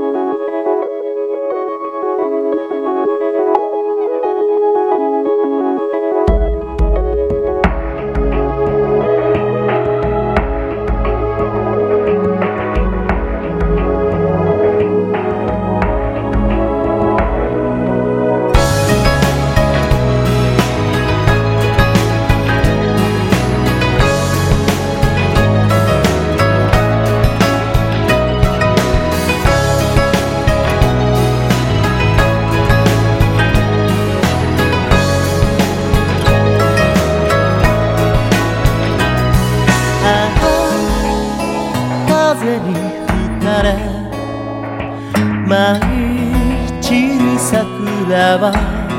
風に吹かれ舞い散る桜は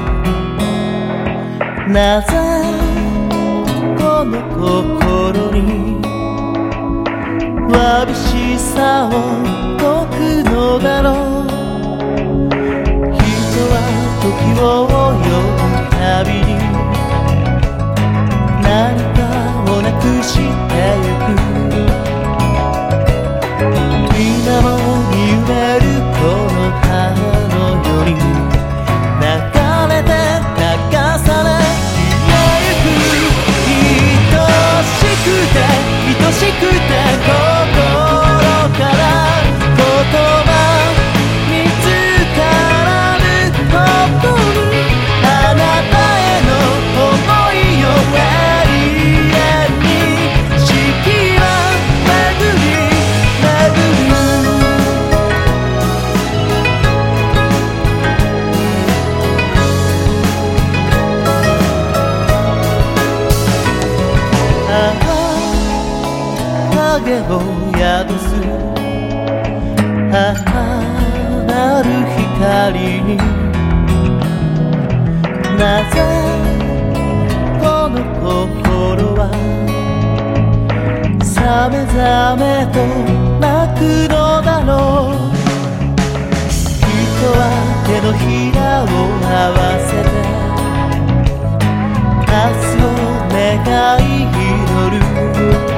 なぜこの心にわびしさを解くのだろう。人は時を呼ぶたびに何かをなくしてゆく。今も見埋めるこの花のように流れて流され消えゆく。愛しくて愛しくて心から言葉見つからぬことにあなたへの想いを永遠に四季は巡り巡る。影を宿す母なる光になぜこの心はさめざめと泣くのだろう。人は手のひらを合わせて明日を願い祈る。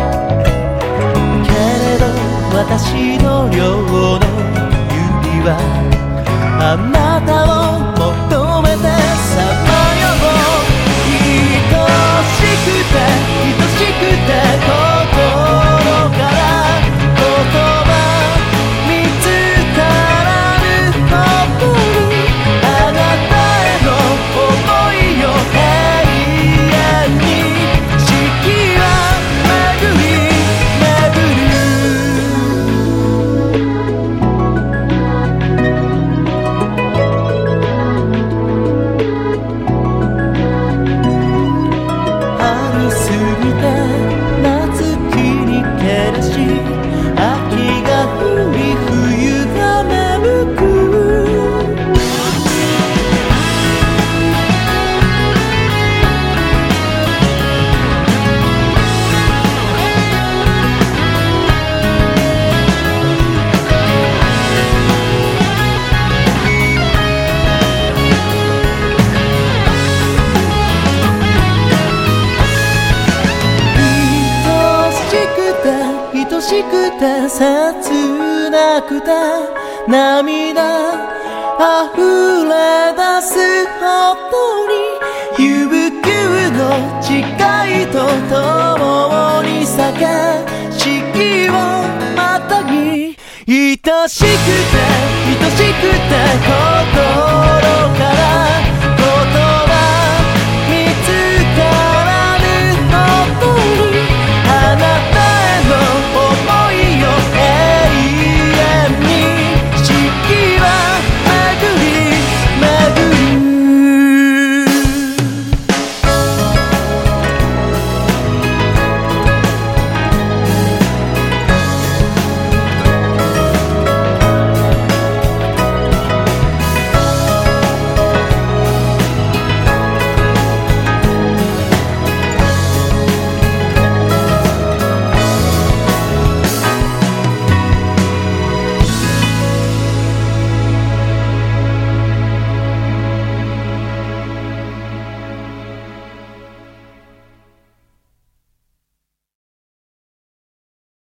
私の両の指はあなたを求めてさまよう。愛しくて愛しくて心から言葉見つからぬことにあなたへの想いを永遠に四季は巡り巡る。愛しくて切なくて涙溢れ出すほどに悠久の誓いと共に咲け四季をまたぎ愛しくて愛しくて心から